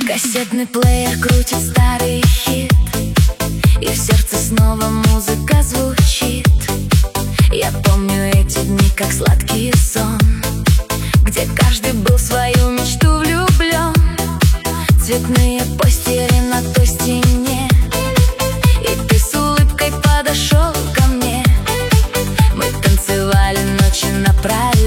Кассетный плеер крутит старый хит, и в сердце снова музыка звучит. Я помню эти дни, как сладкий сон, где каждый был в свою мечту влюблен. Цветные постели на той стене, и ты с улыбкой подошел ко мне. Мы танцевали ночи напролет.